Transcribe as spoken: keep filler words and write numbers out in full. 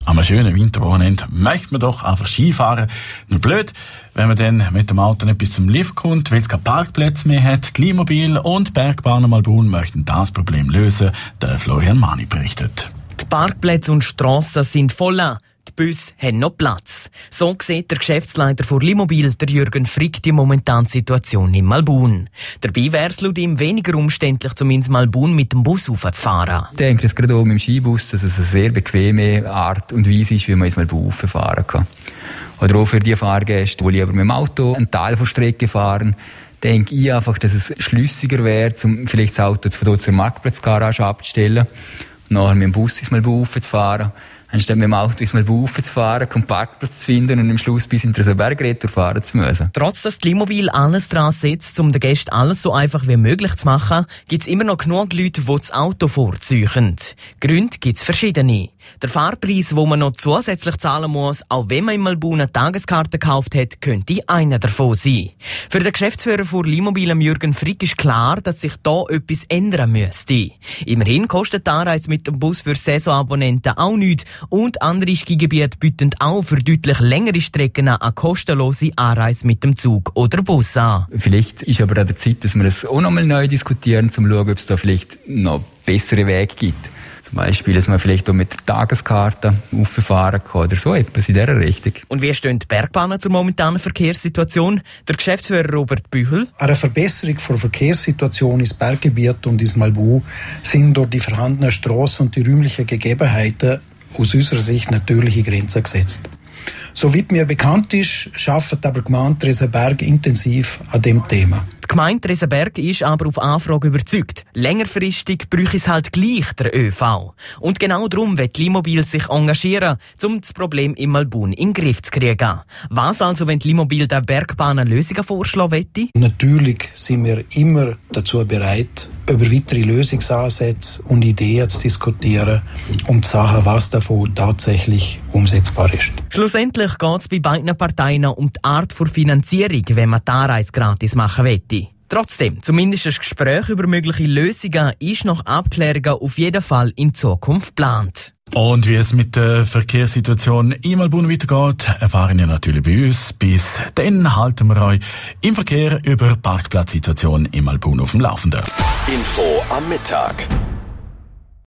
Am schönen Winterwochenende möchte man doch einfach Skifahren. Nur blöd, wenn man dann mit dem Auto nicht bis zum Lift kommt, weil es keine Parkplätze mehr hat. Die Limobil und Bergbahnen Malbun möchten das Problem lösen, der Florian Mani berichtet. Die Parkplätze und Strassen sind voll. Die Busse haben noch Platz. So sieht der Geschäftsleiter von Limobil, der Jürgen Frick, die momentane Situation in Malbun. Dabei wäre es laut ihm weniger umständlich, zum ins Malbun mit dem Bus raufzufahren. Ich denke, dass gerade oben im Skibus, dass es eine sehr bequeme Art und Weise ist, wie man ins Malbun rauffahren kann. Oder auch für die Fahrgäste, die lieber mit dem Auto einen Teil der Strecke fahren, denke ich einfach, dass es schlüssiger wäre, um vielleicht das Auto von dort zur Marktplatzgarage abzustellen und nachher mit dem Bus ins Malbun raufzufahren. Anstatt mit dem Auto ins Malbun zu fahren, einen Parkplatz zu finden und am Schluss bis in den Bergretour fahren zu müssen. Trotz dass die Limobil alles dran setzt, um den Gästen alles so einfach wie möglich zu machen, gibt es immer noch genug Leute, die das Auto vorziehen. Gründe gibt es verschiedene. Der Fahrpreis, den man noch zusätzlich zahlen muss, auch wenn man im Malbun eine Tageskarte gekauft hat, könnte einer davon sein. Für den Geschäftsführer von Limobil, Jürgen Frick, ist klar, dass sich da etwas ändern müsste. Immerhin kostet die Anreise mit dem Bus für Saisonabonnenten auch nichts und andere Skigebiete bieten auch für deutlich längere Strecken eine kostenlose Anreise mit dem Zug oder Bus an. Vielleicht ist aber an der Zeit, dass wir das auch noch mal neu diskutieren, um zu schauen, ob es da vielleicht noch bessere Wege gibt. Zum Beispiel, dass man vielleicht auch mit der Tageskarte rauffahren kann oder so etwas in dieser Richtung. Und wie stehen die Bergbahnen zur momentanen Verkehrssituation? Der Geschäftsführer Robert Büchel. Eine Verbesserung der Verkehrssituation ins Berggebiet und ins Malbun sind durch die vorhandenen Strassen und die räumlichen Gegebenheiten aus unserer Sicht natürliche Grenzen gesetzt. Soweit mir bekannt ist, arbeitet aber die Gemeinde Tresenberg intensiv an diesem Thema. Die Gemeinde Tresenberg ist aber auf Anfrage überzeugt. Längerfristig bräuchte es halt gleich der ÖV. Und genau darum wird Limobil sich engagieren, um das Problem im Malbun in den Griff zu kriegen. Was also, wenn Limobil der Bergbahnen Lösungen vorschlagen möchte? Natürlich sind wir immer dazu bereit, über weitere Lösungsansätze und Ideen zu diskutieren, um zu sagen, was davon tatsächlich umsetzbar ist. Schlussendlich geht es bei beiden Parteien um die Art der Finanzierung, wenn man die Anreise gratis machen möchte. Trotzdem, zumindest ein Gespräch über mögliche Lösungen ist nach Abklärungen auf jeden Fall in Zukunft geplant. Und wie es mit der Verkehrssituation im Malbun weitergeht, erfahren ihr natürlich bei uns. Bis dann halten wir euch im Verkehr über die Parkplatzsituation im Malbun auf dem Laufenden. Info am Mittag.